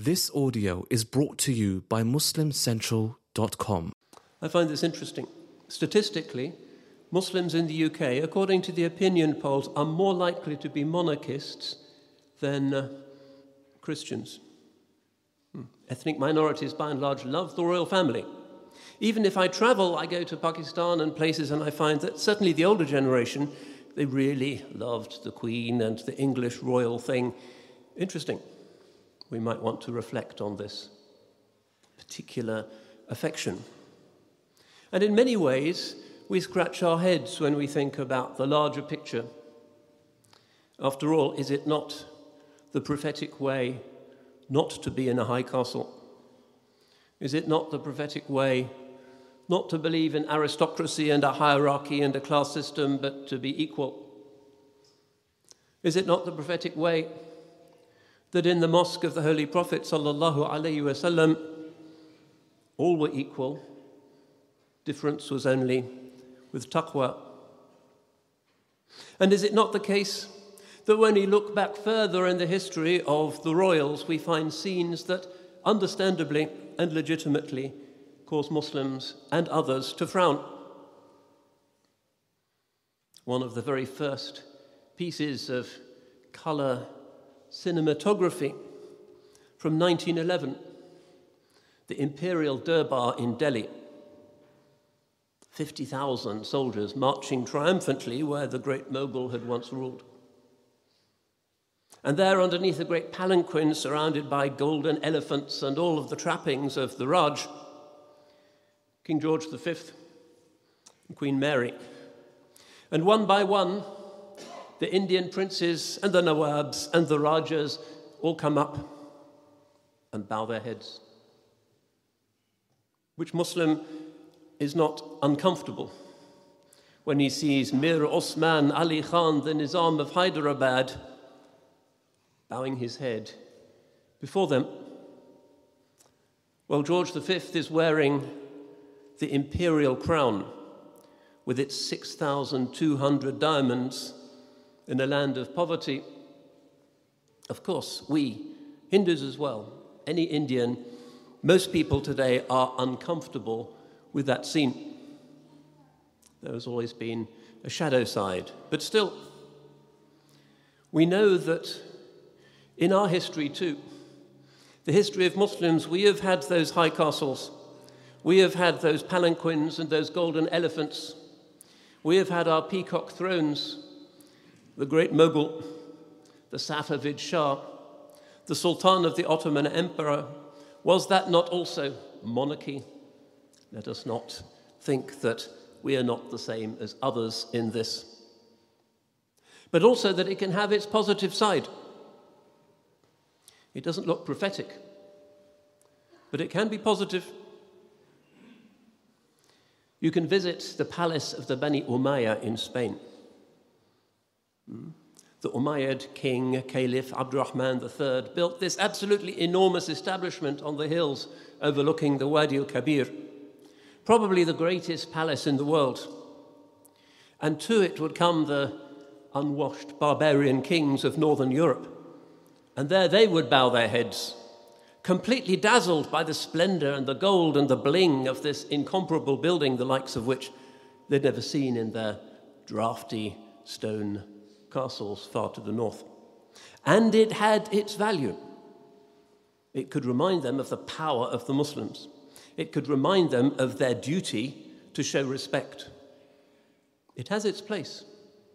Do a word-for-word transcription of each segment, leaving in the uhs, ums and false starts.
This audio is brought to you by Muslim Central dot com. I find this interesting. Statistically, Muslims in the U K, according to the opinion polls, are more likely to be monarchists than uh, Christians. Hmm. Ethnic minorities, by and large, love the royal family. Even if I travel, I go to Pakistan and places, and I find that certainly the older generation, they really loved the Queen and the English royal thing. Interesting. We might want to reflect on this particular affection. And in many ways, we scratch our heads when we think about the larger picture. After all, is it not the prophetic way not to be in a high castle? Is it not the prophetic way not to believe in aristocracy and a hierarchy and a class system, but to be equal? Is it not the prophetic way that in the mosque of the Holy Prophet sallallahu alaihi wasallam, all were equal, difference was only with taqwa? And is it not the case that when we look back further in the history of the royals, we find scenes that understandably and legitimately cause Muslims and others to frown? One of the very first pieces of colour cinematography from nineteen eleven, the Imperial Durbar in Delhi. fifty thousand soldiers marching triumphantly where the great Mughal had once ruled. And there, underneath a great palanquin surrounded by golden elephants and all of the trappings of the Raj, King George the Fifth and Queen Mary. And one by one, the Indian princes and the Nawabs and the Rajas all come up and bow their heads. Which Muslim is not uncomfortable when he sees Mir Osman Ali Khan, the Nizam of Hyderabad, bowing his head before them? Well, George the Fifth is wearing the imperial crown with its six thousand two hundred diamonds in a land of poverty. Of course, we, Hindus as well, any Indian, most people today are uncomfortable with that scene. There has always been a shadow side, but still, we know that in our history too, the history of Muslims, we have had those high castles, we have had those palanquins and those golden elephants, we have had our peacock thrones, the great Mughal, the Safavid Shah, the Sultan of the Ottoman Empire. Was that not also monarchy? Let us not think that we are not the same as others in this. But also that it can have its positive side. It doesn't look prophetic, but it can be positive. You can visit the palace of the Bani Umayyah in Spain. The Umayyad king, Caliph Abdurrahman the Third, built this absolutely enormous establishment on the hills overlooking the Wadi al-Kabir, probably the greatest palace in the world. And to it would come the unwashed barbarian kings of Northern Europe. And there they would bow their heads, completely dazzled by the splendor and the gold and the bling of this incomparable building, the likes of which they'd never seen in their drafty stone castles far to the north. And it had its value. It could remind them of the power of the Muslims. It could remind them of their duty to show respect. It has its place.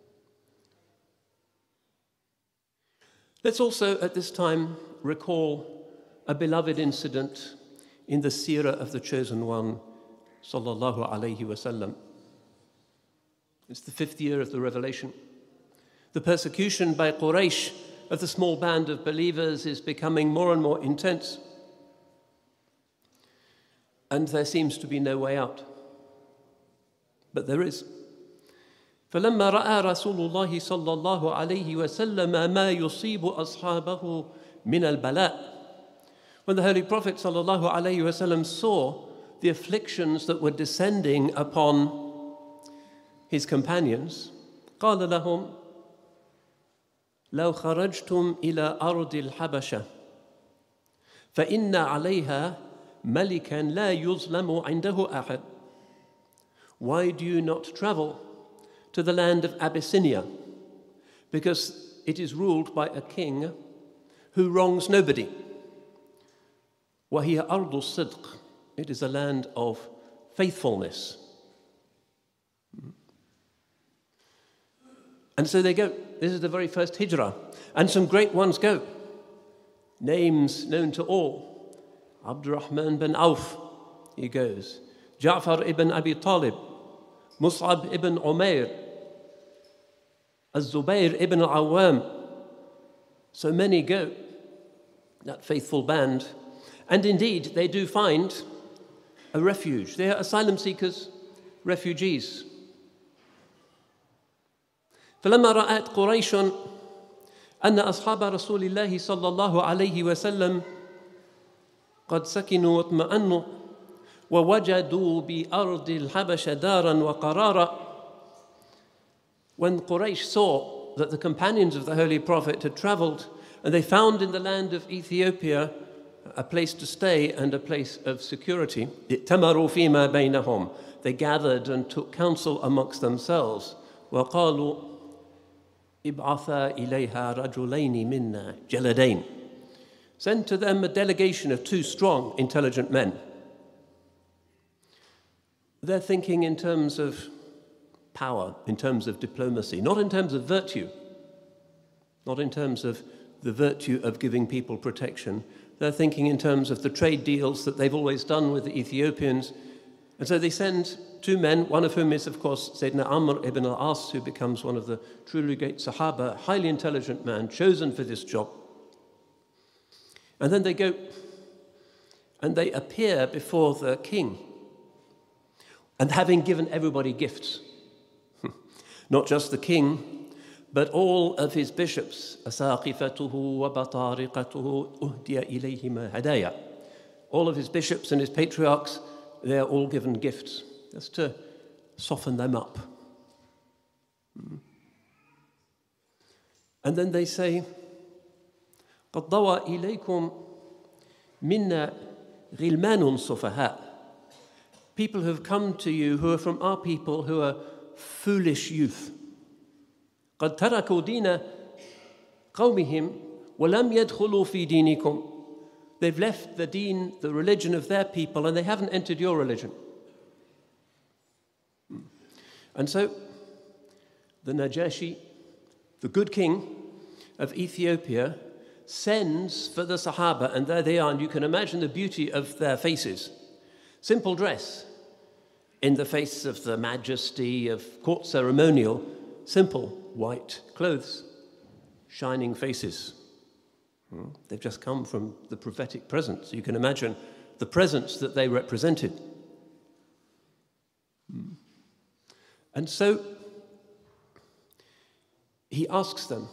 Let's also, at this time, recall a beloved incident in the seerah of the Chosen One, sallallahu alaihi wasallam. It's the fifth year of the Revelation. The persecution by Quraysh of the small band of believers is becoming more and more intense. And there seems to be no way out. But there is. فلما رأى رسول الله صلى الله عليه وسلم ما يصيب أصحابه من البلاء. When the Holy Prophet صلى الله عليه وسلم saw the afflictions that were descending upon his companions, قال لهم لو خرجتم إلى أرض الحبشة فإن عليها ملكا لا يظلم عنده أحد. Why do you not travel to the land of Abyssinia? Because it is ruled by a king who wrongs nobody. وهي أرض الصدق. It is a land of faithfulness. And so they go. This is the very first hijrah. And some great ones go. Names known to all. Abdurrahman bin Auf, he goes. Ja'far ibn Abi Talib. Mus'ab ibn Umair. Az-Zubayr ibn al-Awwam. So many go. That faithful band. And indeed, they do find a refuge. They are asylum seekers, refugees. فلما رأت قريش أن أصحاب رسول الله صلى الله عليه وسلم قد سكنوا واطمأنوا ووجدوا بأرض الحبش دارا وقرارا. When Quraysh saw that the companions of the Holy Prophet had travelled and they found in the land of Ethiopia a place to stay and a place of security, ائتمروا فيما بينهم. They gathered and took counsel amongst themselves. وقالوا ابعثا إليها رجلين منا جلدين. Send to them a delegation of two strong, intelligent men. They're thinking in terms of power, in terms of diplomacy, not in terms of virtue, not in terms of the virtue of giving people protection. They're thinking in terms of the trade deals that they've always done with the Ethiopians. And so they send two men, one of whom is, of course, Sayyidina Amr ibn al-As, who becomes one of the truly great Sahaba, highly intelligent man, chosen for this job. And then they go and they appear before the king, and having given everybody gifts, not just the king, but all of his bishops, أساقفته وبطارقته أهدي إليهما هدايا. All of his bishops and his patriarchs, they're all given gifts. That's to soften them up. And then they say, قد ضوى إليكم منا غلمان صفهاء. People who have come to you who are from our people who are foolish youth. قد تركوا دين قومهم ولم يدخلوا في دينكم. They've left the deen, the religion of their people, and they haven't entered your religion. And so the Najashi, the good king of Ethiopia, sends for the Sahaba, and there they are, and you can imagine the beauty of their faces. Simple dress, in the face of the majesty of court ceremonial, simple white clothes, shining faces. They've just come from the prophetic presence. You can imagine the presence that they represented. And so he asks them,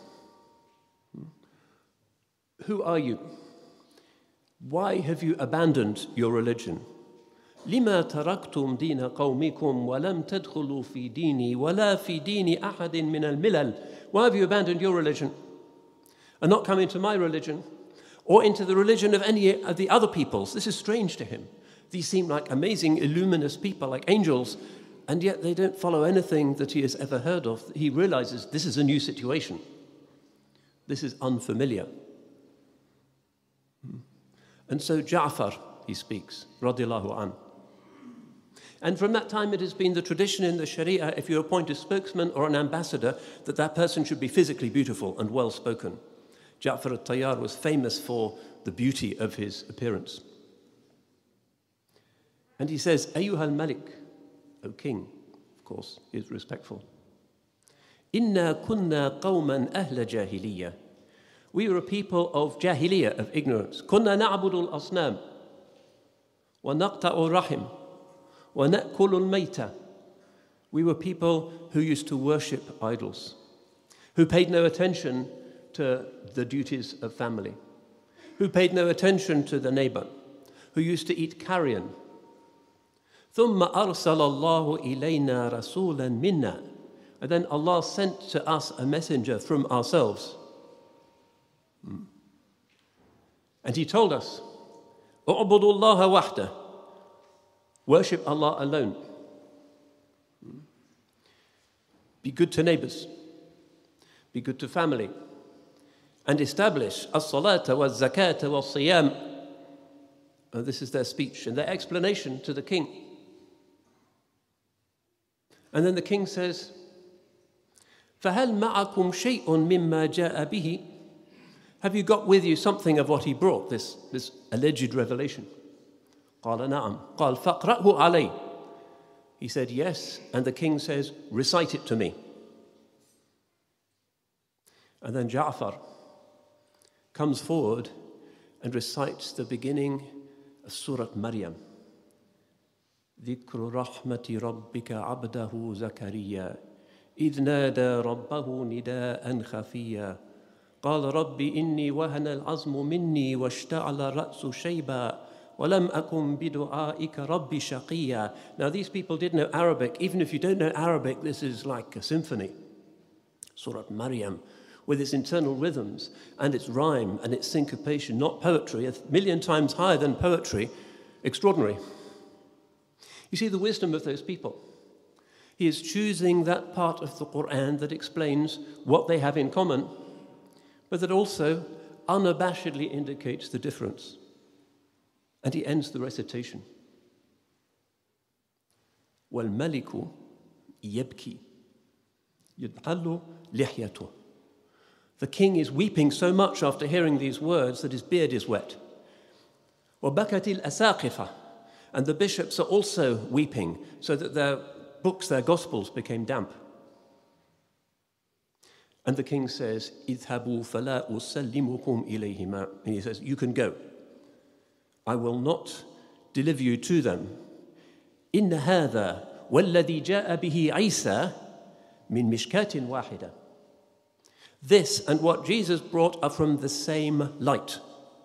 who are you? Why have you abandoned your religion? لما تركتم دين قومكم ولم تدخلوا في ديني ولا في دين أحد من الملل. Why have you abandoned your religion and not come into my religion or into the religion of any of the other peoples? This is strange to him. These seem like amazing, illuminous people, like angels, and yet they don't follow anything that he has ever heard of. He realizes this is a new situation. This is unfamiliar. And so Ja'far, he speaks, radiallahu an. And from that time, it has been the tradition in the Sharia, if you appoint a spokesman or an ambassador, that that person should be physically beautiful and well-spoken. Ja'far al-Tayyar was famous for the beauty of his appearance. And he says, Ayyuha al-Malik, O king, of course, he is respectful. Inna kunna qawman ahla jahiliyyah. We were a people of jahiliyyah, of ignorance. Kunna na'budu al-asnam, wa naqta'u rahim, wa na'kulu al-mayta. We were people who used to worship idols, who paid no attention to the duties of family, who paid no attention to the neighbor, who used to eat carrion. ثُمَّ أَرْسَلَ اللَّهُ إِلَيْنَا رَسُولًا مِنَّا. And then Allah sent to us a messenger from ourselves. And he told us, اعبدوا الله وحده. Worship Allah alone. Be good to neighbors. Be good to family. And establish as-salata wa-zakata wa-siyam. Oh, this is their speech and their explanation to the king. And then the king says, فَهَلْ مَعَكُمْ شَيْءٌ مِمَّا جَاءَ بِهِ. Have you got with you something of what he brought, this, this alleged revelation? قَالَ نَعَمْ قَالَ فَقْرَأْهُ عَلَيْهِ. He said, yes. And the king says, recite it to me. And then Ja'far comes forward and recites the beginning of Surah Maryam. ذِكْرُ رَحْمَةِ رَبِّكَ عَبْدَهُ زَكَرِيَّا إِذْ نَادَى رَبَّهُ نِدَاءً خَفِيًّا قَالَ رَبِّ إِنِّي وَهَنَ الْعَظْمُ مِنِّي وَاشْتَعَلَ الرَّأْسُ شَيْبًا وَلَمْ أَكُنْ بِدُعَائِكَ رَبِّ شَقِيًّا. Now these people did know Arabic. Even if you don't know Arabic, this is like a symphony. Surah Maryam, with its internal rhythms and its rhyme and its syncopation, not poetry, a million times higher than poetry, extraordinary. You see the wisdom of those people. He is choosing that part of the Quran that explains what they have in common, but that also unabashedly indicates the difference. And he ends the recitation. وَالْمَلِكُ يَبْكِي يَدْعَلُّ لِحْيَتُهُ. The king is weeping so much after hearing these words that his beard is wet. وَبَكَتِ الْأَسَاقِفَةِ. And the bishops are also weeping so that their books, their gospels became damp. And the king says, اذهبوا فلا أسلمكم إليهما. And he says, you can go. I will not deliver you to them. إن هذا والذي جاء به عيسى من مشكاة واحدة. This and what Jesus brought are from the same light.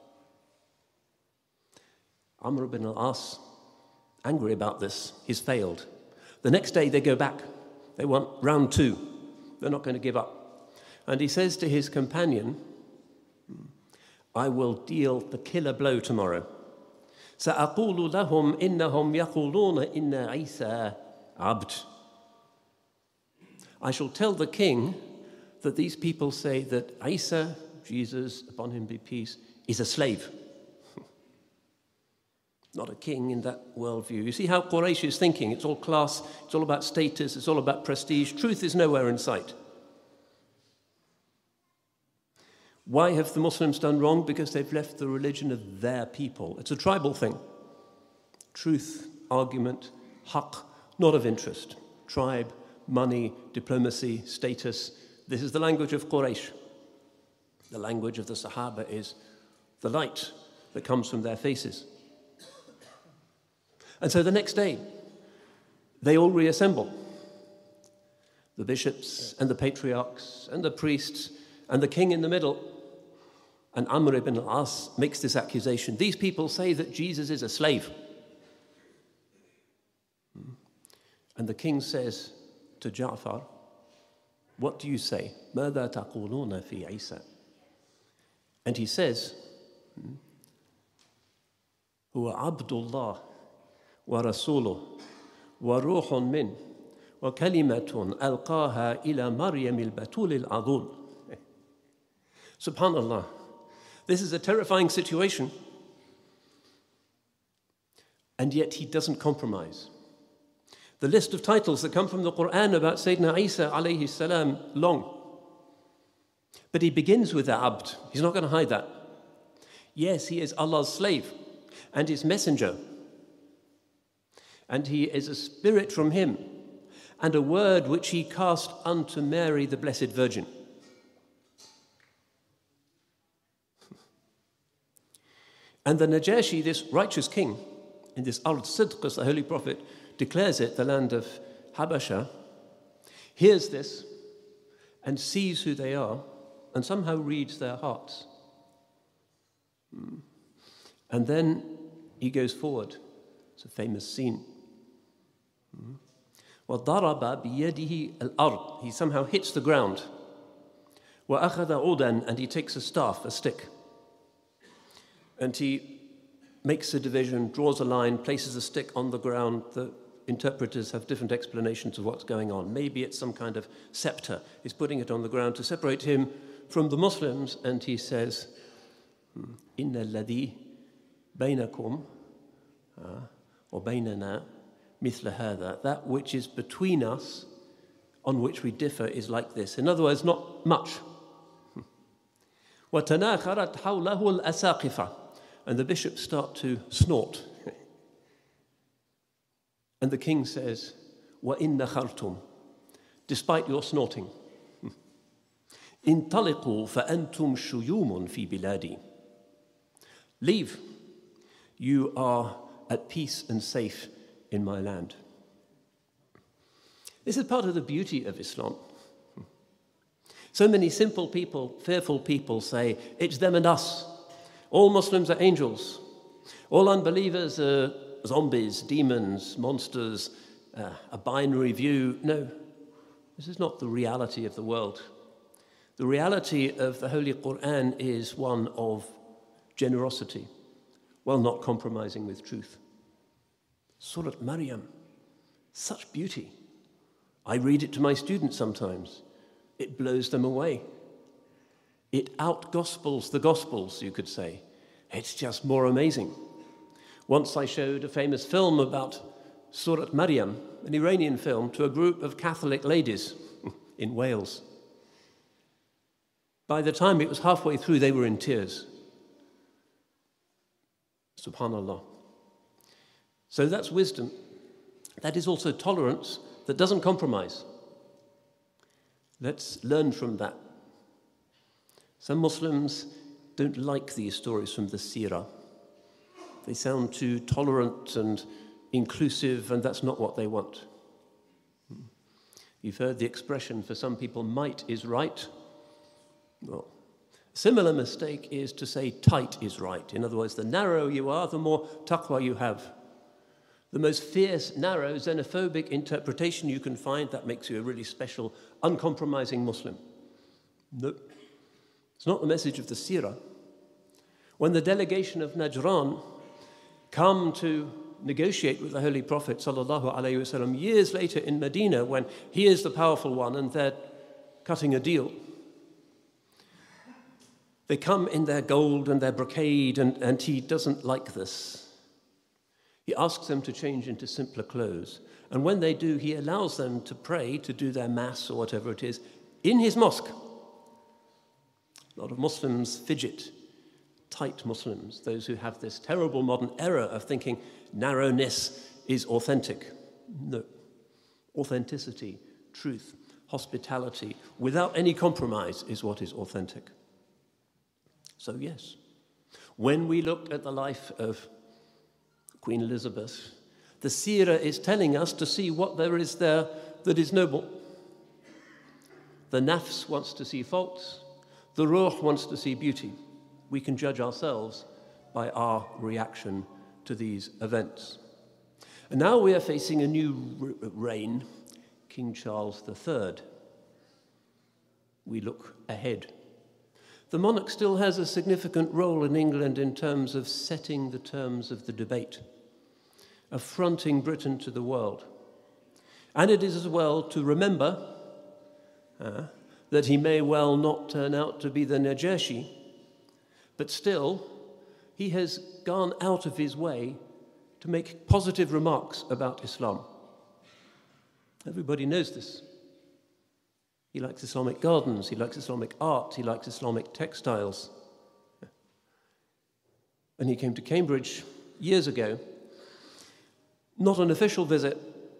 Amr ibn al-As, angry about this, he's failed. The next day they go back. They want round two. They're not going to give up. And he says to his companion, I will deal the killer blow tomorrow. سأقول لهم إنهم يقولون إن عيسى عبد. I shall tell the king that these people say that Isa, Jesus, upon him be peace, is a slave. Not a king in that worldview. You see how Quraysh is thinking. It's all class, it's all about status, it's all about prestige. Truth is nowhere in sight. Why have the Muslims done wrong? Because they've left the religion of their people. It's a tribal thing. Truth, argument, haqq, not of interest. Tribe, money, diplomacy, status. This is the language of Quraysh. The language of the Sahaba is the light that comes from their faces. And so the next day, they all reassemble. The bishops and the patriarchs and the priests and the king in the middle. And Amr ibn al-As makes this accusation. These people say that Jesus is a slave. And the king says to Ja'far, what do you say? ماذا تقولون في عيسى? And he says, هو عبد الله ورسوله وروح منه وكلمة ألقاها إلى مريم البتول العذول. Subhanallah. This is a terrifying situation. And yet he doesn't compromise. The list of titles that come from the Quran about Sayyidina Isa alayhi salam, long. But he begins with the abd. He's not going to hide that. Yes, he is Allah's slave and his messenger. And he is a spirit from him and a word which he cast unto Mary, the Blessed Virgin. And the Najashi, this righteous king, in this Ard Sidq, as the Holy Prophet declares it, the land of Habasha, hears this and sees who they are and somehow reads their hearts. And then he goes forward. It's a famous scene. وَضَرَبَ بِيَدِهِ الْأَرْض. He somehow hits the ground. وَأَخَذَ عُودًا. And he takes a staff, a stick. And he makes a division, draws a line, places a stick on the ground. The interpreters have different explanations of what's going on. Maybe it's some kind of scepter. He's putting it on the ground to separate him from the Muslims, and he says, Inna alladhi bainakum or bainana mithla hadha. That which is between us, on which we differ, is like this. In other words, not much. وَتَنَاخَرَتْ حَوْلَهُ الْأَسَاقِفَةِ. And the bishops start to snort. And the king says, وَإِنَّ خَرْتُمْ. Despite your snorting. انطلقوا فأنتم شيوم في بلادي. Leave. You are at peace and safe in my land. This is part of the beauty of Islam. So many simple people, fearful people say, it's them and us. All Muslims are angels. All unbelievers are zombies, demons, monsters, uh, a binary view. No, this is not the reality of the world. The reality of the Holy Quran is one of generosity, while not compromising with truth. Surah Maryam, such beauty. I read it to my students sometimes. It blows them away. It out-gospels the Gospels, you could say. It's just more amazing. Once I showed a famous film about Surah Maryam, an Iranian film, to a group of Catholic ladies in Wales. By the time it was halfway through, they were in tears. Subhanallah. So that's wisdom. That is also tolerance that doesn't compromise. Let's learn from that. Some Muslims don't like these stories from the Seerah. They sound too tolerant and inclusive, and that's not what they want. You've heard the expression, for some people, might is right. Well, a similar mistake is to say tight is right. In other words, the narrower you are, the more taqwa you have. The most fierce, narrow, xenophobic interpretation you can find, that makes you a really special, uncompromising Muslim. No, it's not the message of the Seerah. When the delegation of Najran come to negotiate with the Holy Prophet sallallahu alaihi wasallam years later in Medina, when he is the powerful one and they're cutting a deal, they come in their gold and their brocade, and, and he doesn't like this. He asks them to change into simpler clothes. And when they do, he allows them to pray, to do their mass or whatever it is, in his mosque. A lot of Muslims fidget, tight Muslims, those who have this terrible modern error of thinking narrowness is authentic. No. Authenticity, truth, hospitality, without any compromise is what is authentic. So yes, when we look at the life of Queen Elizabeth, the Seerah is telling us to see what there is there that is noble. The nafs wants to see faults. The ruh wants to see beauty. We can judge ourselves by our reaction to these events. And now we are facing a new reign, King Charles the Third. We look ahead. The monarch still has a significant role in England in terms of setting the terms of the debate, affronting Britain to the world. And it is as well to remember uh, that he may well not turn out to be the Najashi, but still, he has gone out of his way to make positive remarks about Islam. Everybody knows this. He likes Islamic gardens, he likes Islamic art, he likes Islamic textiles. And he came to Cambridge years ago, not an official visit.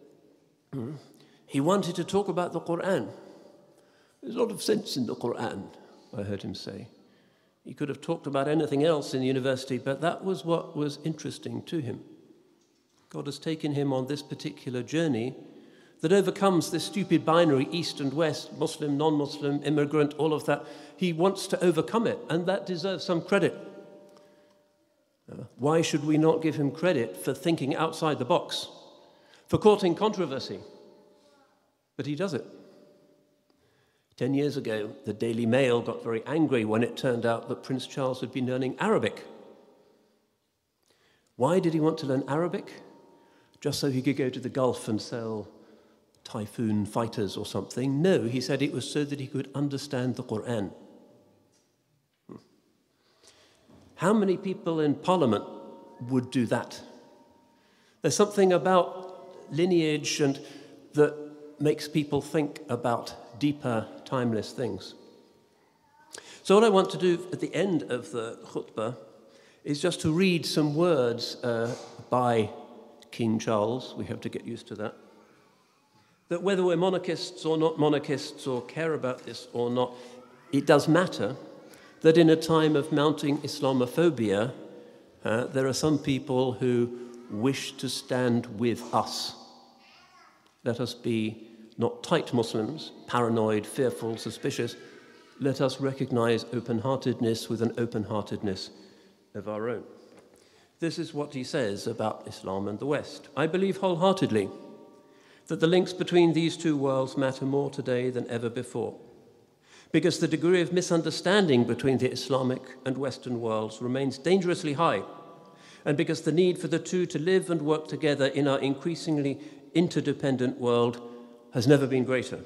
He wanted to talk about the Quran. There's a lot of sense in the Quran, I heard him say. He could have talked about anything else in the university, but that was what was interesting to him. God has taken him on this particular journey that overcomes this stupid binary, East and West, Muslim, non-Muslim, immigrant, all of that. He wants to overcome it, and that deserves some credit. Uh, why should we not give him credit for thinking outside the box, for courting controversy? But he does it. Ten years ago, the Daily Mail got very angry when it turned out that Prince Charles had been learning Arabic. Why did he want to learn Arabic? Just so he could go to the Gulf and sell Typhoon fighters or something? No, he said it was so that he could understand the Quran. How many people in Parliament would do that? There's something about lineage and that makes people think about deeper, timeless things. So what I want to do at the end of the khutbah is just to read some words uh, by King Charles. We have to get used to that. That whether we're monarchists or not monarchists or care about this or not, it does matter that in a time of mounting Islamophobia, uh, there are some people who wish to stand with us. Let us be not tight Muslims, paranoid, fearful, suspicious. Let us recognize open-heartedness with an open-heartedness of our own. This is what he says about Islam and the West. I believe wholeheartedly that the links between these two worlds matter more today than ever before, because the degree of misunderstanding between the Islamic and Western worlds remains dangerously high, and because the need for the two to live and work together in our increasingly interdependent world has never been greater.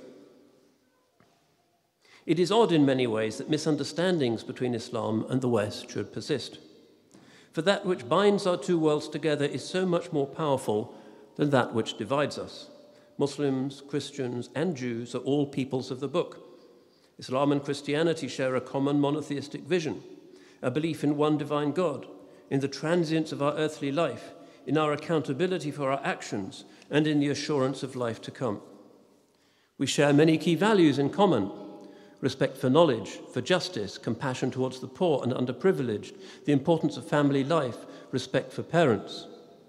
It is odd in many ways that misunderstandings between Islam and the West should persist, for that which binds our two worlds together is so much more powerful than that which divides us. Muslims, Christians, and Jews are all peoples of the book. Islam and Christianity share a common monotheistic vision, a belief in one divine God, in the transience of our earthly life, in our accountability for our actions, and in the assurance of life to come. We share many key values in common: respect for knowledge, for justice, compassion towards the poor and underprivileged, the importance of family life, respect for parents.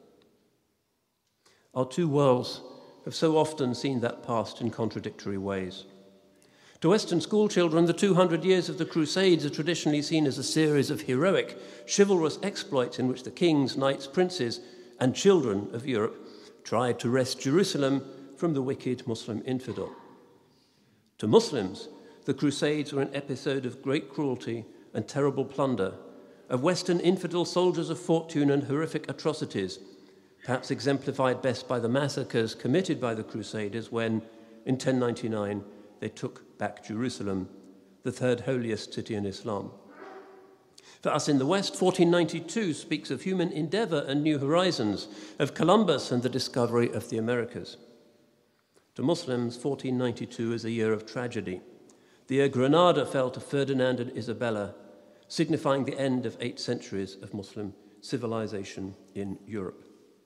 Our two worlds have so often seen that past in contradictory ways. To Western school children, the two hundred years of the Crusades are traditionally seen as a series of heroic, chivalrous exploits in which the kings, knights, princes, and children of Europe tried to wrest Jerusalem from the wicked Muslim infidel. To Muslims, the Crusades were an episode of great cruelty and terrible plunder, of Western infidel soldiers of fortune and horrific atrocities, perhaps exemplified best by the massacres committed by the Crusaders when, in ten ninety-nine, they took back Jerusalem, the third holiest city in Islam. For us in the West, fourteen ninety-two speaks of human endeavor and new horizons, of Columbus and the discovery of the Americas. To Muslims, fourteen ninety-two is a year of tragedy. The year Granada fell to Ferdinand and Isabella, signifying the end of eight centuries of Muslim civilization in Europe.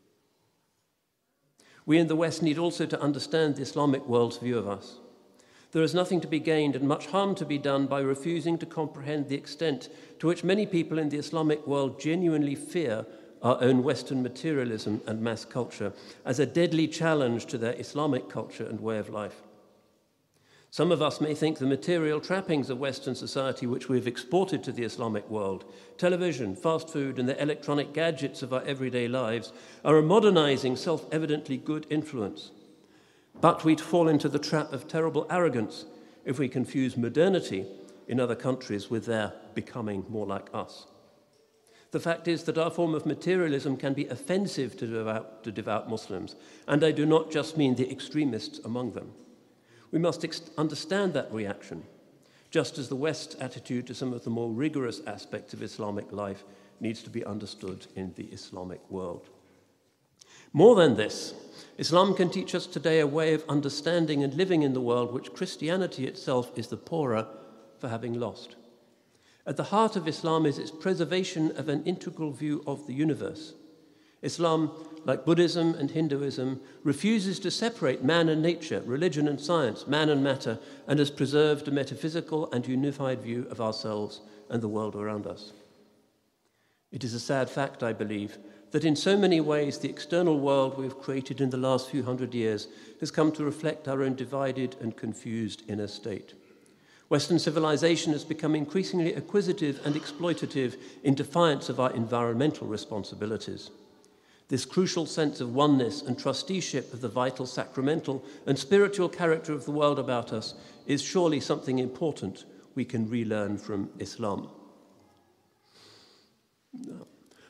We in the West need also to understand the Islamic world's view of us. There is nothing to be gained and much harm to be done by refusing to comprehend the extent to which many people in the Islamic world genuinely fear our own Western materialism and mass culture as a deadly challenge to their Islamic culture and way of life. Some of us may think the material trappings of Western society which we've exported to the Islamic world, television, fast food, and the electronic gadgets of our everyday lives, are a modernizing, self-evidently good influence. But we'd fall into the trap of terrible arrogance if we confuse modernity in other countries with their becoming more like us. The fact is that our form of materialism can be offensive to devout, to devout Muslims, and I do not just mean the extremists among them. We must ex- understand that reaction, just as the West's attitude to some of the more rigorous aspects of Islamic life needs to be understood in the Islamic world. More than this, Islam can teach us today a way of understanding and living in the world which Christianity itself is the poorer for having lost. At the heart of Islam is its preservation of an integral view of the universe. Islam, like Buddhism and Hinduism, refuses to separate man and nature, religion and science, man and matter, and has preserved a metaphysical and unified view of ourselves and the world around us. It is a sad fact, I believe, that in so many ways the external world we've created in the last few hundred years has come to reflect our own divided and confused inner state. Western civilization has become increasingly acquisitive and exploitative in defiance of our environmental responsibilities. This crucial sense of oneness and trusteeship of the vital, sacramental, and spiritual character of the world about us is surely something important we can relearn from Islam.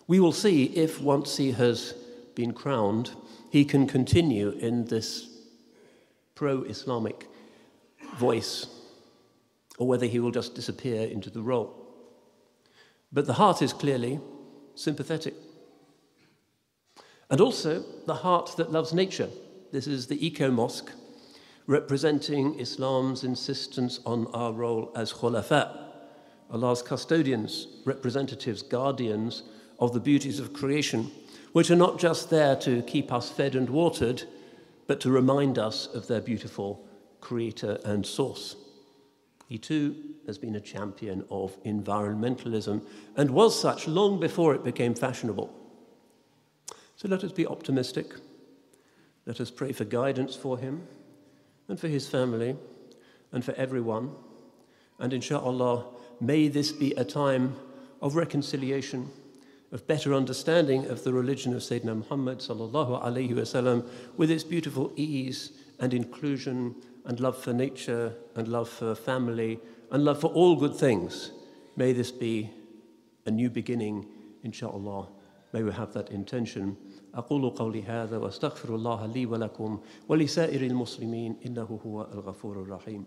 We will see if once he has been crowned, he can continue in this pro-Islamic voice, or whether he will just disappear into the role. But the heart is clearly sympathetic. And also the heart that loves nature. This is the eco-mosque, representing Islam's insistence on our role as khulafa, Allah's custodians, representatives, guardians of the beauties of creation, which are not just there to keep us fed and watered, but to remind us of their beautiful creator and source. He too has been a champion of environmentalism and was such long before it became fashionable. So let us be optimistic. Let us pray for guidance for him and for his family and for everyone. And inshallah, may this be a time of reconciliation, of better understanding of the religion of Sayyidina Muhammad sallallahu alayhi wasallam, with its beautiful ease and inclusion and love for nature and love for family and love for all good things. May this be a new beginning, inshallah. May we have that intention. أقول قولي هذا وأستغفر الله لي ولكم ولسائر المسلمين إنه هو الغفور الرحيم.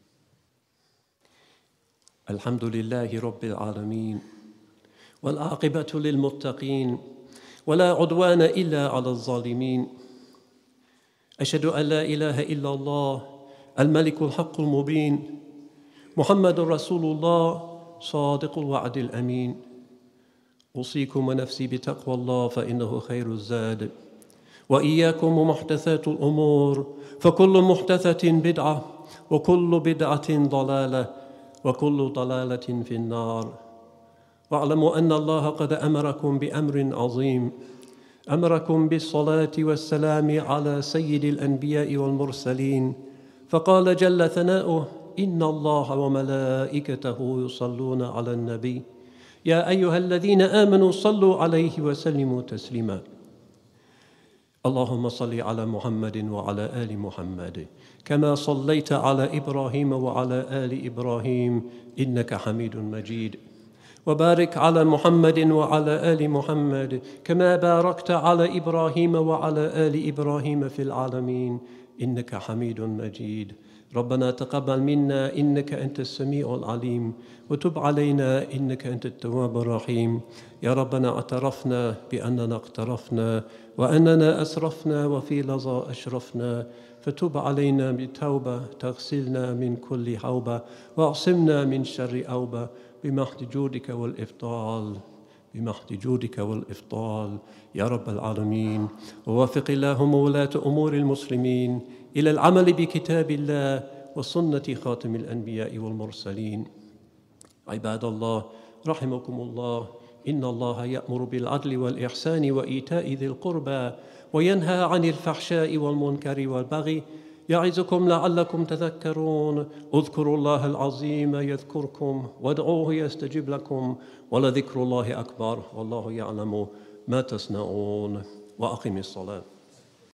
الحمد لله رب العالمين والعاقبة للمتقين ولا عدوان إلا على الظالمين. أشهد أن لا إله إلا الله الملك الحق المبين محمد رسول الله صادق الوعد الأمين. أوصيكم ونفسي بتقوى الله فإنه خير الزاد وإياكم ومحدثات الأمور فكل محدثة بدعة وكل بدعة ضلالة وكل ضلالة في النار. واعلموا أن الله قد أمركم بأمر عظيم، أمركم بالصلاة والسلام على سيد الأنبياء والمرسلين، فقال جل ثناؤه: إن الله وملائكته يصلون على النبي يا أيها الذين آمنوا صلوا عليه وسلموا تسليما. اللهم صل على محمد وعلى آل محمد كما صليت على إبراهيم وعلى آل إبراهيم إنك حميد مجيد، وبارك على محمد وعلى آل محمد كما باركت على إبراهيم وعلى آل إبراهيم في العالمين إنك حميد مجيد. ربنا تقبل منا إنك أنت السميع العليم وتب علينا إنك أنت التواب الرحيم. يا ربنا اعترفنا بأننا اقترفنا وأننا أسرفنا وفي لظى أشرفنا، فتب علينا بتوبة تغسلنا من كل حوبة واعصمنا من شر أوبة بمحض جودك والإفضال بمحض جودك والإفضال يا رب العالمين. ووفق اللهم ولاة أمور المسلمين إلى العمل بكتاب الله وسنة خاتم الأنبياء والمرسلين. عباد الله رحمكم الله، إن الله يأمر بالعدل والإحسان وإيتاء ذي القربى وينهى عن الفحشاء والمنكر والبغي يعظكم لعلكم تذكرون. اذكروا الله العظيم يذكركم وادعوه يستجب لكم ولذكر الله أكبر والله يعلم ما تصنعون. وأقم الصلاة.